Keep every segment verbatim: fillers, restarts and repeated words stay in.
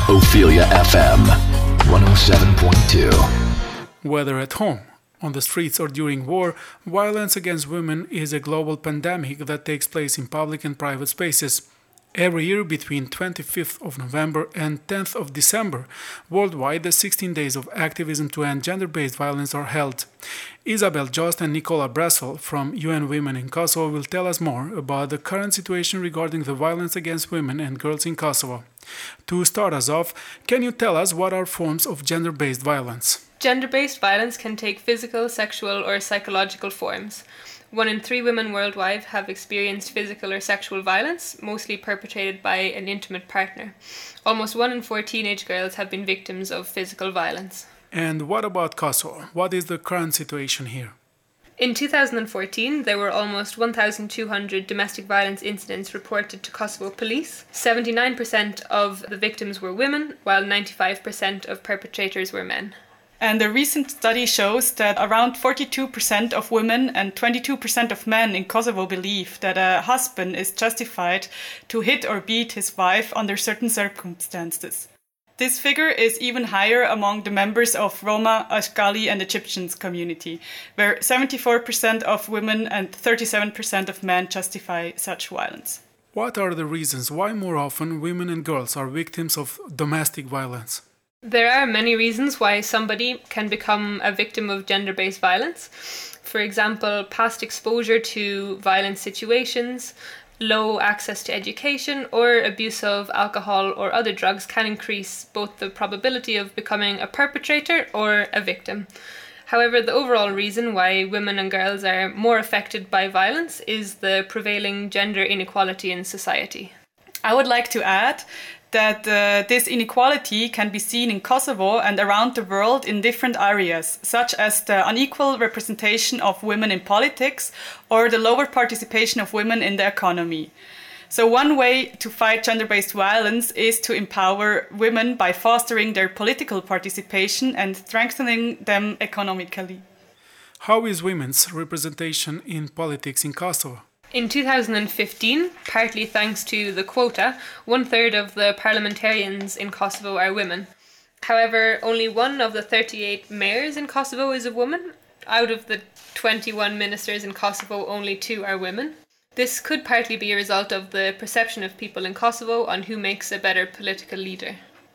Ophelia F M, one oh seven point two. Whether at home, on the streets or during war, violence against women is a global pandemic that takes place in public and private spaces. Every year between twenty-fifth of November and tenth of December, worldwide the sixteen days of activism to end gender-based violence are held. Isabel Jost and Nicola Bressel from U N Women in Kosovo will tell us more about the current situation regarding the violence against women and girls in Kosovo. To start us off, can you tell us what are forms of gender-based violence? Gender-based violence can take physical, sexual, or psychological forms. One in three women worldwide have experienced physical or sexual violence, mostly perpetrated by an intimate partner. Almost one in four teenage girls have been victims of physical violence. And what about Kosovo? What is the current situation here? In two thousand fourteen, there were almost one thousand two hundred domestic violence incidents reported to Kosovo police. seventy-nine percent of the victims were women, while ninety-five percent of perpetrators were men. And a recent study shows that around forty-two percent of women and twenty-two percent of men in Kosovo believe that a husband is justified to hit or beat his wife under certain circumstances. This figure is even higher among the members of Roma, Ashkali and Egyptians community, where seventy-four percent of women and thirty-seven percent of men justify such violence. What are the reasons why more often women and girls are victims of domestic violence? There are many reasons why somebody can become a victim of gender-based violence. For example, past exposure to violent situations, low access to education, or abuse of alcohol or other drugs can increase both the probability of becoming a perpetrator or a victim. However, the overall reason why women and girls are more affected by violence is the prevailing gender inequality in society. I would like to add that uh, this inequality can be seen in Kosovo and around the world in different areas, such as the unequal representation of women in politics or the lower participation of women in the economy. So one way to fight gender-based violence is to empower women by fostering their political participation and strengthening them economically. How is women's representation in politics in Kosovo? In two thousand fifteen, partly thanks to the quota, one-third of the parliamentarians in Kosovo are women. However, only one of the thirty-eight mayors in Kosovo is a woman. Out of the twenty-one ministers in Kosovo, only two are women. This could partly be a result of the perception of people in Kosovo on who makes a better political leader.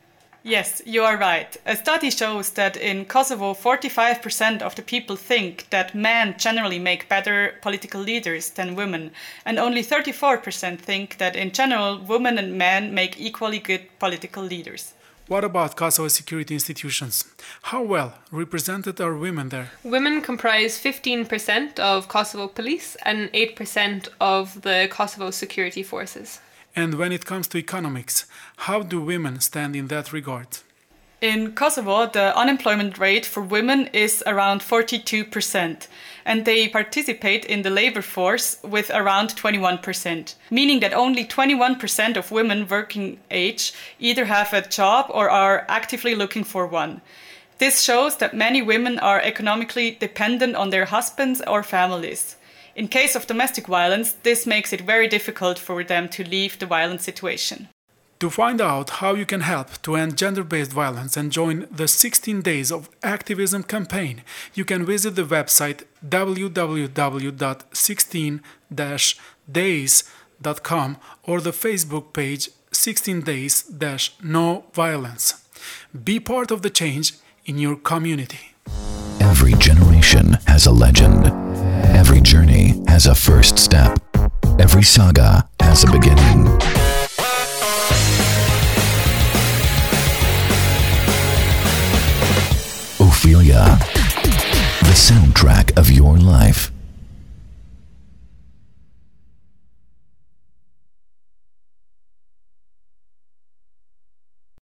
Yes, you are right. A study shows that in Kosovo, forty-five percent of the people think that men generally make better political leaders than women, and only thirty-four percent think that in general, women and men make equally good political leaders. What about Kosovo security institutions? How well represented are women there? Women comprise fifteen percent of Kosovo police and eight percent of the Kosovo security forces. And when it comes to economics, how do women stand in that regard? In Kosovo, the unemployment rate for women is around forty-two percent, and they participate in the labor force with around twenty-one percent, meaning that only twenty-one percent of women working age either have a job or are actively looking for one. This shows that many women are economically dependent on their husbands or families. In case of domestic violence, this makes it very difficult for them to leave the violent situation. To find out how you can help to end gender-based violence and join the sixteen days of activism campaign, you can visit the website w w w dot sixteen dash days dot com or the Facebook page sixteen days dash no violence. Be part of the change in your community. Every generation has a legend. Every journey has a first step. Every saga has a beginning. Ophelia, the soundtrack of your life.